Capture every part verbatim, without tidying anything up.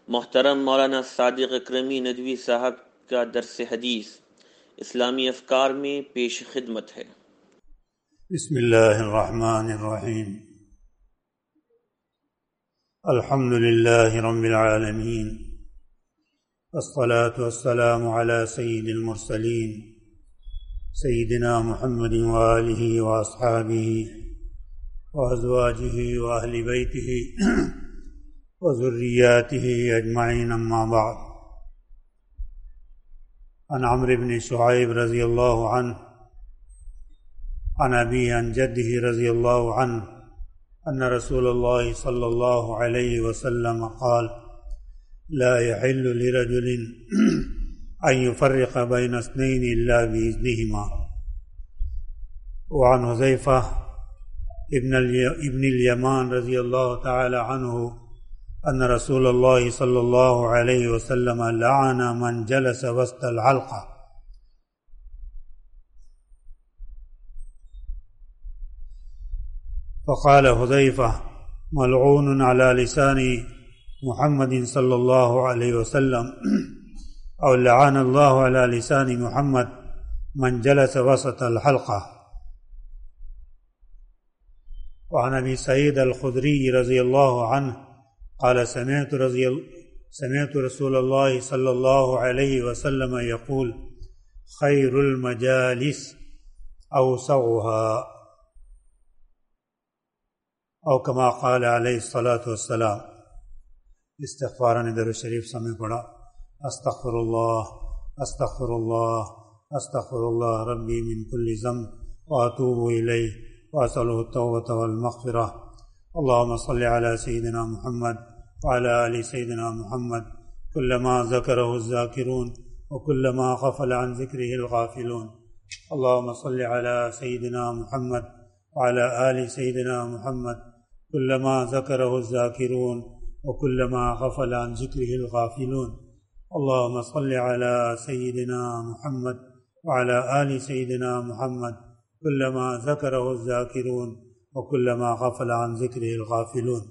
محترم مولانا صادق اکرمی ندوی صاحب کا درس حدیث اسلامی افکار میں پیش خدمت ہے۔ بسم اللہ الرحمن الرحیم، الحمد للہ رب العالمین، والصلاة والسلام علی سید المرسلین سیدنا محمد وآلہ واصحابہ وازواجہ واہل بیتہ وذریاتہ اجمعین، اما بعد۔ عن عمرو بن شعیب رضی اللہ عنہ عن ابی عن جدہ رضی اللہ عنہ ان رسول اللہ صلی اللہ علیہ وسلم قال لا يحل لرجل ان يفرق بين اثنين الا باذنهما۔ وعن حذیفہ ابن ابن الیمان رضی اللہ تعالی عنہ ان رسول اللہ صلی اللہ علیہ وسلم لعن من جلس وسط الحلقہ۔ فقال حذیفہ ملعون على لسان محمد صلی اللہ علیہ وسلم او لعن اللہ على لسان محمد من جلس وسط الحلقہ۔ وعن ابی سعید الخدری رضی اللہ عنہ قال سمعت رضی سمعت رسول اللہ صلی اللہ علیہ وسلم یقول خیر المجالس اوسعها، او کما قال علیہ الصلاۃ والسلام۔ استغفارً درود شریف سامنے پڑھا۔ استغفر اللہ استغفر اللہ استغفر اللہ ربی من کل ذنب واتوب الیہ واسألہ التوبۃ والمغفرہ۔ اللهم صل على سيدنا محمد وعلى آل سيدنا محمد كلما ذكره الذاكرون وكلما غفل عن ذكره الغافلون۔ اللهم صل على سيدنا محمد وعلى آل سيدنا محمد كلما ذكره الذاكرون وكلما غفل عن ذكره الغافلون۔ اللهم صل على سيدنا محمد وعلى آل سيدنا محمد كلما ذكره الذاكرون وكلما غفل عن ذكره الغافلون۔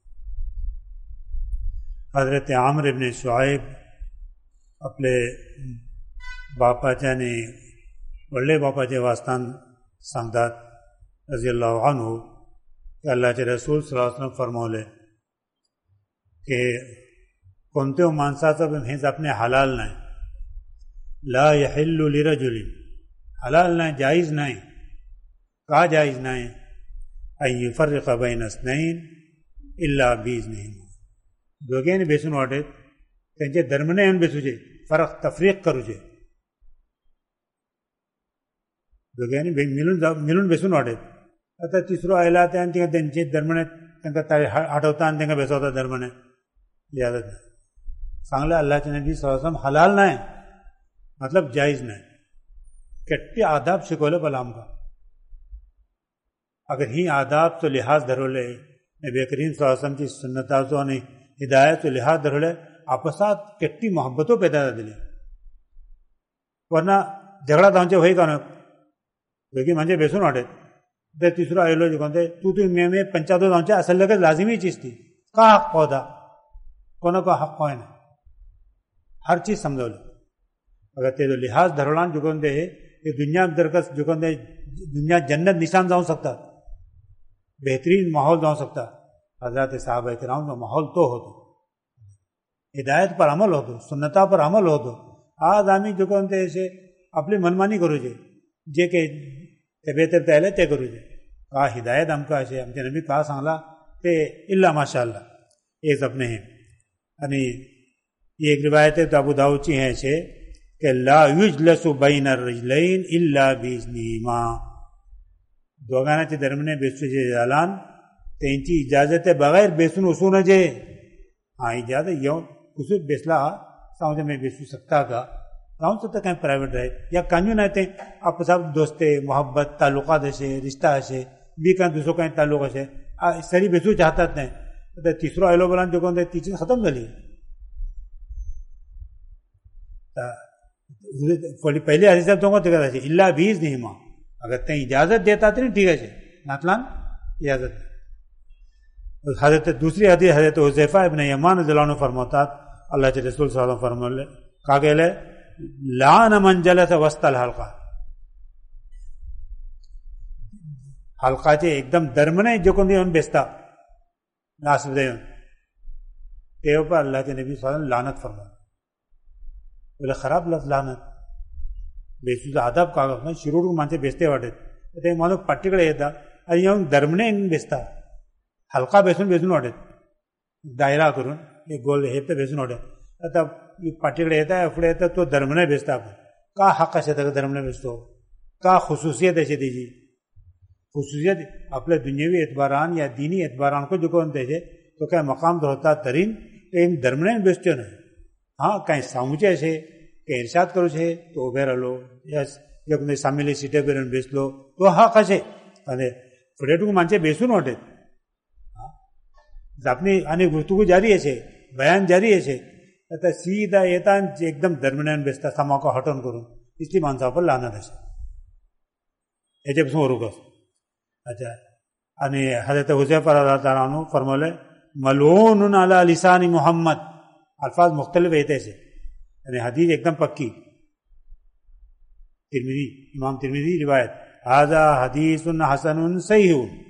حضرت عمرو بن شعیب اپنے باپا نے بڑے باپا چے واسطان سانگدات رضی اللہ عنہ کہ اللہ کے رسول صلی اللہ علیہ وسلم فرمولے کہ کونتے مانسا سب ہنز اپنے حلال نائیں، لا يحل لرجل، حلال نائیں، جائز نائیں، کا جائز نائیں، ان يفرق بین اثنین الا باذنہما، دوگین بیسون واٹے تنچے درمنے ان بیسوجے فرق تفریق کروجے، دوگین ملون بیسون واٹے اتا تیسرو آئلات ہیں تنگا تنچے درمنے تنگا تاری ہٹوتان تنگا بیسوتا درمنے لیادت ہے سانگلہ اللہ کے نبی صلی اللہ علیہ وسلم حلال نہ ہے مطلب جائز نہ ہے، کٹی آداب شکولے پلام کا اگر ہی آداب تو لحاظ دھرو لے نبی کریم صلی اللہ علیہ وسلم کی سنتازوں نے ہدایت تو لحاظ دھرو لے آپسات کٹی محبتوں پیدا دلے، ورنہ جھگڑا دانچے وہی کانا کیونکہ منجے بیسون آٹے دے تیسرا آئلو جو کہتے تو تو میں میں پنچاتو دانچے اصل لگے لازمی چیز تھی کا حق پودا کونوں کا حق کوئی نہیں، ہر چیز سمجھو لے اگر تیرے لحاظ دھرولان جو کہتے یہ دنیا درکس جو کہتے دنیا جنت نشان جاؤں سکتا، بہترین ماحول جاؤں سکتا، حضرات صحابہ کرام کا ماحول تو ہو تو ہدایت پر عمل ہو تو سنتا پر عمل ہو تو آج آمی جو کہتے ایسے اپنی منمانی کرو جے جے کہ طبیعت تہلے تے کرو جے کہا ہدایت ہم کا ایسے ہم کے نبی کہا سانگلا تے اللہ ماشاءاللہ ایک اپنے ہیں یعنی یہ ایک روایت تو ابو داؤد چی ہیں ایسے کہ لا یجلس بین الرجلین الا باذنہما، دوگانا چی درمنے بیسو جے جالان تینچی اجازت بغیر بیسون اسون جے ہاں اجازت یوں کسو بیسلا سامجھے میں بیسو سکتا کا کون سکتا کہیں پرائیویٹ رہے یا کانیوں نہ تے آپ سب دوستے محبت تعلقات ہے رشتہ ہے بھی کہیں دوسروں کہیں تعلق ہے سری بیسو چاہتا تھے تیسرا آئلو بلان جو کہتے تیسری ختم کر لی پہلے حدیث صاحب تو کو دیکھا تھا اللہ بیز نہیں ماں اگر تین اجازت دیتا تھی ٹھیک ہے ناتلان اجازت۔ حضرت دوسری حدیث حضرت حذیفہ ابن یمان رضی اللہ عنہ فرماتا اللہ کے رسول صلی اللہ علیہ وسلم فرمولے کا گئے لعن من جلس وسط الحلقہ حلقاचे एकदम दरम्यान जो कोणी येऊन बेसता नासुदे येऊन ते ऊपर अल्लाह के नबी सल्लल्लाहु अलैहि वसल्लम लानत फरमाए बोले खराब लफ्ज लानत बेसुचा आदाब का शिरोडून माणसे बेसते वाटत ते माणूस पाठीकडे येतात आणि येऊन दरम्यान बेसता हलका बेसून बेसून वाटत दायरा करून एक गोल हे तर बेसून वाटत आता पाठीकडे येत आहे पुढे येतात तो दरम्यान बेसता आपण का हक्क असे तर दरम्यान बेसतो का खुसूसियत असे त्याची خصوصیت اپنے دنیاوی اعتباران یا دینی اعتباران کو جو کون تھے تو کہیں مقام تو ہوتا ترین لیکن درمیان بیچتے نا ہاں کہیں ساموچے سے کہیں ارشاد کرو سے تو ابیر لو یا جب سامیلی سیٹے پہ بیچ لو تو ہاں کسے فریٹو کو مانچے بیسون ہوتے اپنی آنی گفتگو جاری ہے سے بیان جاری ہے سے سیدھا یہ ایک دم درمیان بیچتا ساما کو ہٹن کروں اس لیے مانسا پر لانا تھا یہ جب سو روکا اچھا आणि حضرت حذیفہ رضی اللہ عنہ فرمولے ملعون علی لسان محمد الفاظ مختلف ایتے سے یعنی حدیث ایک دم پکی ترمذی امام ترمذی روایت هذا حدیث حسن صحیح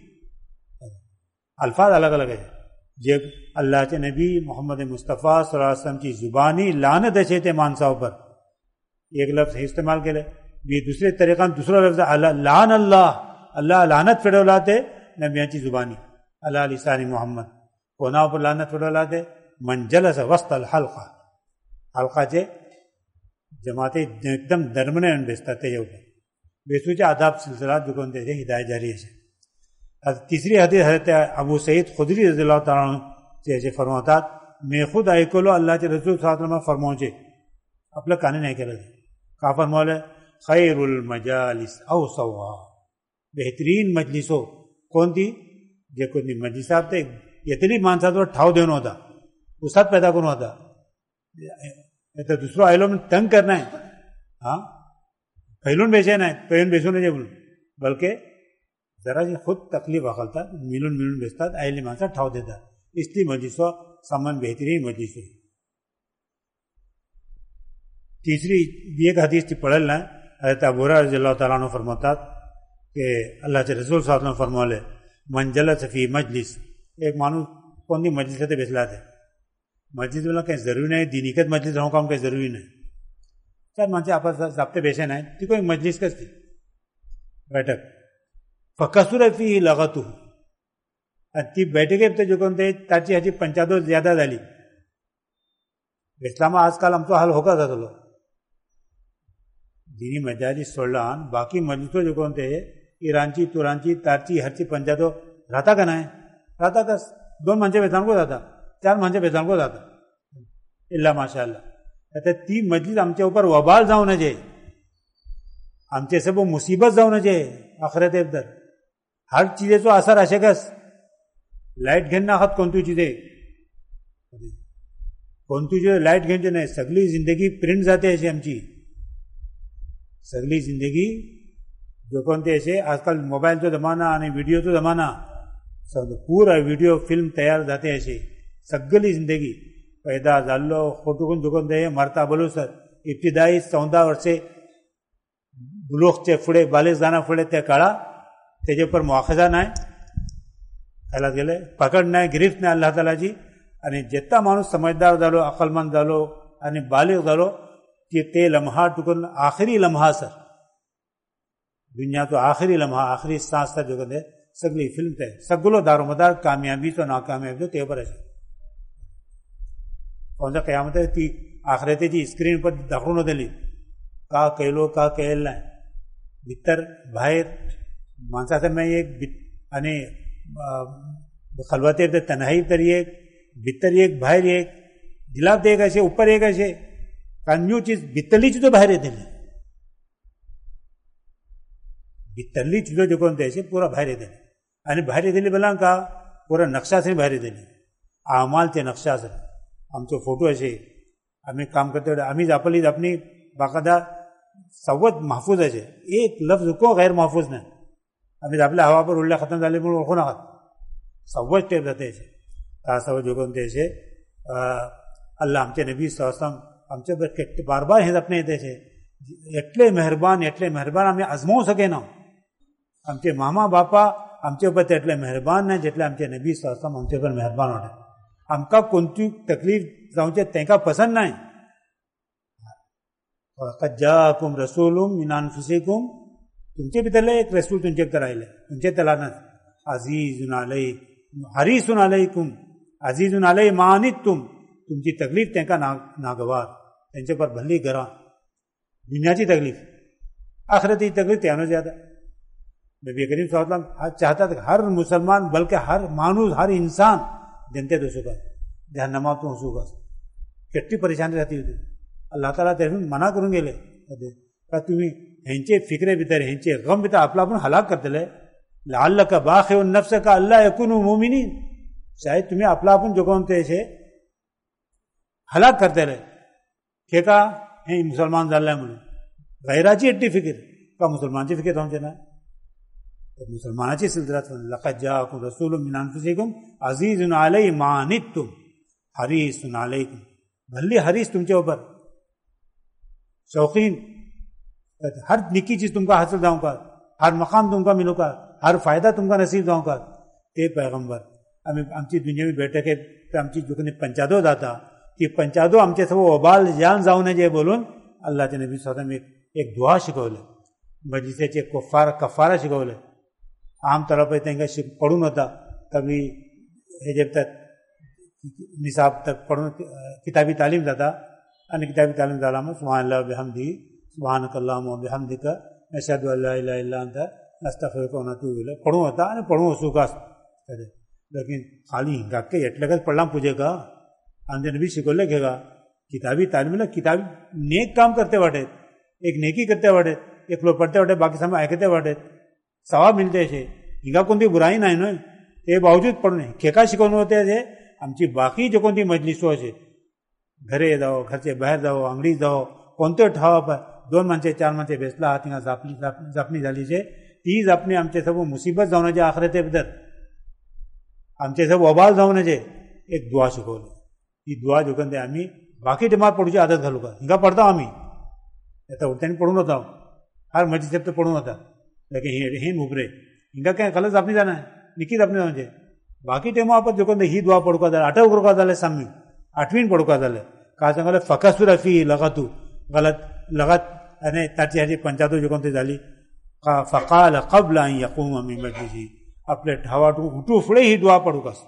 الفاظ الگ الگ ہے جب اللہ کے نبی محمد مصطفیٰ صلی اللہ علیہ وسلم کی زبانی لعنت ہے تے مانسا پر ایک لفظ استعمال کرے یہ دوسرے طریقہ دوسرا لفظ لعن اللہ اللہ لعنت فڑولاتے نبیانچی زبانی اللہ لسان محمد کونا پر لعنت فڑولاتے من جلس وسط الحلقہ حلقہ چے جماعتے ایک دم درمنے بیستا تے جو بیسوچے آداب سلسلات جو کونتے تھے ہدایت جاری ہے تیسری حدیث حضرت ابو سعید خدری رضی اللہ تعالیٰ عنہ سے ایسے فرماتا میں خود آئی کلو اللہ کے رسول صلی اللہ علیہ وسلم فرموچے اپنے کانے نہیں کرے کہا فرمولے خیر المجالس اوسوا بہترین مجلسوں کون تھی جو کوئی مجلس صاحب تھے اتنی مانسا تو ٹھاؤ دینا ہوتا وسعت پیدا کرنا ہوتا تو دوسروں آئلوں میں تنگ کرنا ہے ہاں پہلون بیچے نا پہلون بیچو نہیں بولوں بلکہ ذرا جی خود تکلیف اخلتا ملون ملون بیچتا آئلی مانسا ٹھاؤ دیتا اس لیے مجلسوں سامان بہترین مجلس ہوئی تیسری ایک حدیث تھی پڑھلنا حضرت ابو ہریرہ رضی اللہ تعالیٰ عنہ فرماتا کہ اللہ کے رسول صلی اللہ علیہ وسلم فرمولے من جلس فی مجلس ایک مانو کون دی مجلس سے بیسلات ہے مجلس والا کہیں ضروری نہیں دینیکت مجلس رہوں کام کہیں ضروری نہیں سر مانچے آپس ضابطے بیسے نہیں تھی کوئی مجلس کس تھی بیٹھک فکسر فی لغتو تی بیٹھے گئے جو کون تھے تاچی حجی پنچادو زیادہ دالی اسلام آج کل ہم تو حل ہوگا تھا چلو دینی مجالس سولان باقی مجلسوں جو کون تھے ایرانچی تورانچی تارچی ہرچی پنجابو رہتا کا نا ہے رہتا کا دو منچے بیسان کو رہتا چار منچے بیسان کو رہتا اللہ ماشاء اللہ کہتے تی مجلس ہم اوپر وبال جاؤ نہ جائے ہم سے وہ مصیبت جاؤ نہ جائے آخرت ابدر ہر چیزیں تو اثر آشے گس لائٹ گھننا خط کون تو چیزیں کون تو چیزیں لائٹ گھنچے نہیں سگلی زندگی پرنٹ جاتے ایسے ہم چی سگلی زندگی جو کونتے ایسے آج کل موبائل تو زمانہ آنے ویڈیو تو زمانہ سب پورا ویڈیو فلم تیار جاتے ایسے سگلی زندگی پیدا جالو فوٹو کن جو کونتے ہیں مرتا بلو سر ابتدائی سوندا ورسے بلوخ چے فڑے بالغ دانا فڑے تے کڑا تیجے پر مواخذہ نہ ہے خیالات گلے پکڑ نہ ہے گرفت نہ اللہ تعالیٰ جی یعنی جتنا مانوس سمجھدار دالو عقل مند دالو یعنی بالغ دالو کہ تے لمحہ ٹکن آخری لمحہ سر دنیا تو آخری لمحہ آخری سانس تھا جو کہتے سگلی فلم تے سگلو دار و مدار کامیابی تو ناکامیابی تو تے پر ایسے کون سا قیامت ہے تی آخرتے جی اسکرین پر دخرونو دلی کا کہلو کا کہل لائیں بتر باہر مانسا سے میں ایک یعنی خلوت تنہائی تر ایک بتر ایک باہر ایک دلاب دے گا اوپر ایک ایسے کنیو چیز بتلی چیزوں باہر دلی بتلی چیزوں جو کون ایسے پورا باہر دلی یعنی باہر دلی بلا کا پورا نقشہ سے باہر دلی اعمال تے نقشہ سے ہم تو فوٹو ایسے ہمیں کام کرتے ہوئے ہمیں اپنی اپنی باقاعدہ سوت محفوظ ہے ایک لفظ کو غیر محفوظ نہیں ہمیں اپنے ہوا پر اللہ ختم ڈالے پر خون خط سوت ٹیپ رہتے ایسے سوت جو کون ایسے اللہ ہمچے نبی صلی اللہ علیہ وسلم ہمچے پر بار بار ہند اپنے دے چھے ایٹلے مہربان ایٹلے مہربان ہمیں ازمو سکے نا ہمچے ماما باپا ہمچے اوپر ایٹلے مہربان ہیں جتلے ہمچے نبی صلی اللہ علیہ وسلم ہمچے پر مہربان ہوتے ہم کا کنتی تکلیف جاؤں تینکا پسند نہ ہے وَقَدْ جَاءَكُمْ رَسُولٌ مِّنْ أَنفُسِكُمْ تمچے بھی تلے ایک رسول تمچے بھی تلائے لے تمچے تلانا عزیز علیہ حریص علیکم عزیز علیہ معنتم تمچی تکلیف تینکا ناگوار تینچے پر بھلی گرا دنیا چی تکلیف آخرتی تکلیف تینو زیادہ نبی کریم صلی اللہ علیہ وسلم چاہتا تھا ہر مسلمان بلکہ ہر مانوس ہر انسان جنتے تو سکا جہنماں تو سکا کتنی پریشانی رہتی ہوتی اللہ تعالیٰ تیرے منع کروں گے لے کہ تمہیں ہنچے فکرے بھیتر ہنچے غم بھیتر اپنا اپنا ہلاک کرتے لے لعلک باخع النفس کا اللہ یکونوا مومنین شاید تمہیں اپنا اپن جو کونتے سے ہلاک کرتے لے کہ کہا ہیں مسلمان ذاللہ ملو غیراچی اٹی فکر کا مسلمان چی فکر ہوں چنا مسلمان چی سلطرات لقد جاءکم رسول من انفسکم عزیز علیہ ما عنتم حریص علیکم بھلی حریص تم کے اوپر شوقین ہر نکی چیز تم کا حاصل جاؤں کا ہر مقام تم کا ملو کا ہر فائدہ تم کا نصیب جاؤں کا اے پیغمبر ہمیں ہمچی دنیا میں بیٹھے کے ہمچی جو کہ پنچادو داتا کہ پنچادو ہمچے سب وبال جان جاؤں نے جے بولون اللہ کے نبی صلی اللہ علیہ وسلم ایک دعا شکو لے مجلسے چے کفار کفارہ شکو لے عام طور پر تینگا پڑھون ہوتا کبھی جب تک نصاب تک پڑھون کتابی تعلیم داتا ان کتابی تعلیم دالا میں سبحان اللہ بحمدی سبحانک اللہم و بحمدک اشہد ان لا الہ الا انت استغفرک و اتوب الیک پڑھوں ہوتا ہے پڑھوں سوکا لیکن خالی ہنگا کے اٹلے پڑھنا پوجے گا ہم نبی شکول لے گا کتابی تعلیم میں کتابی نیک کام کرتے واٹے ایک نیکی کرتے واٹے ایک لوگ پڑھتے واٹے باقی سامنے آئے واٹے ثواب ملتے سے ہنگا کون برائی نہ ہے یہ باوجود پڑھنے کھیکا شکونے ہوتے ہیں ہم چی باقی جو کون مجلسوں سے گھرے جاؤ گھر سے باہر جاؤ انگڑی جاؤ کونتے ٹھاو پر دون منچے چار منچے بیسلا آتی ہیں زپنی جالی سے تیز اپنے ہم چے سب مصیبت جاؤنے جے آخرت بدر ہم چے سب وبال جاؤنے جے ایک دعا شکو لے یہ دعا جو کہتے ہیں ہمیں باقی جماعت پڑھو جے عادت گھلو کا ہنگا پڑھتا ہوں ہمیں ایسا اٹھتے نہیں پڑھوں ہوتا ہوں ہر مجلس سے تو پڑھوں ہوتا لیکن ہین اوپرے ہنگا کہیں غلط اپنی جانا ہے نکی اپنے جانا جے باقی ٹیموں پر جو کہتے ہی دعا پڑھو کا دل اٹھا کرو کا دل سامی آٹھویں پڑھو کا دل کہا سنگا فقصر فی لغتو غلط لغت یعنی ترچی حجی پنچاتو جو کونتے جالی فقال قبل ان یقوم من مجلسی اپنے ٹھاواٹو اٹھو فڑے ہی دعا پڑھو کس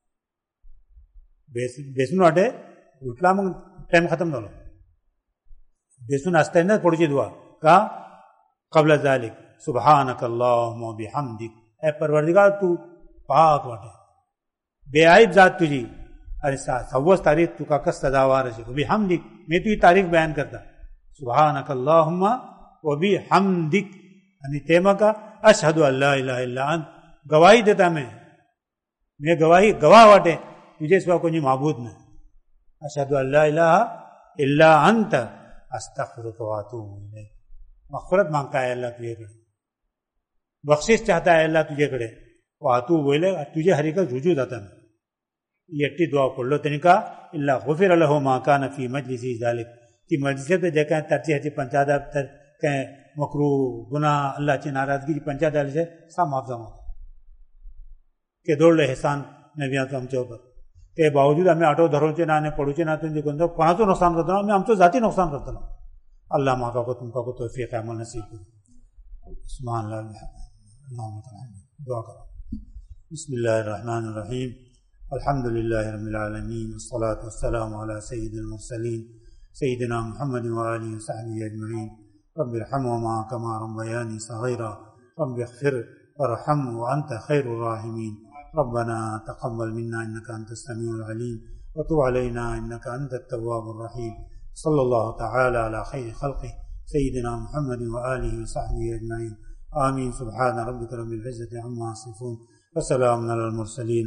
بیسنو اٹھے اٹھلا منگ ٹائم ختم نہ لو بیسن آستا ہے نا پڑھو چی دعا کہا قبل ذالک سبحانک اللہم و بحمدک اے پروردگار تو پاک واٹے بے عیب ذات تجھی ارے سوس تاریخ تو کا کس تداوار ہے بحمدک میں تو یہ تاریخ بیان کرتا سبحانک اللہم و بحمدک یعنی تیمہ کا اشہد ان لا الہ الا انت گواہی دیتا میں میں گواہی گواہ واٹے تجھے سوا کوئی معبود نہیں اشہد ان لا الہ الا انت استغفرک و اتوب الیک مغفرت مانگتا ہے اللہ تجھے کڑے بخشش چاہتا ہے اللہ تجھے کڑے و اتوب الیک تجھے ہر ایک رجوع آتا ہے یہ اٹھی دعا پڑھ لو تنی کا اللہ غفر له ما كان في مجلسی ذالک کہ مجلس پہ جے کہیں ترچی ہچی پنچادہ تر کہیں مکروہ گناہ اللہ چی ناراضگی پنچادہ سے سب معاف جاؤں کہ دوڑ لے احسان نبیان تو ہم چے اوپر کہ باوجود ہمیں آٹو دھروں چے نہ پڑھو چے نہ تم جو کہاں تو نقصان کرتا ہوں میں ہم تو ذاتی نقصان کرتا ہوں اللہ ماں کا کو تم کا کو توفیق عمل نصیب کرو سبحان اللہ اللہم تعالی دعا کرو بسم اللہ الرحمن الرحیم الحمد للہ رب العالمین والصلاة والسلام علی سید المرسلین سیدنا محمد وآلہ وصحبہ اجمعین رب ارحمہما کما ربیانی صغیرا رب اغفر وارحم وانت خیر الراحمین ربنا تقبل منا انك انت السميع العليم وتب علينا انك انت التواب الرحيم صلى الله تعالى على خير خلقه سيدنا محمد وآله وصحبه اجمعين آمين سبحان ربك رب العزة عما يصفون وسلام على المرسلين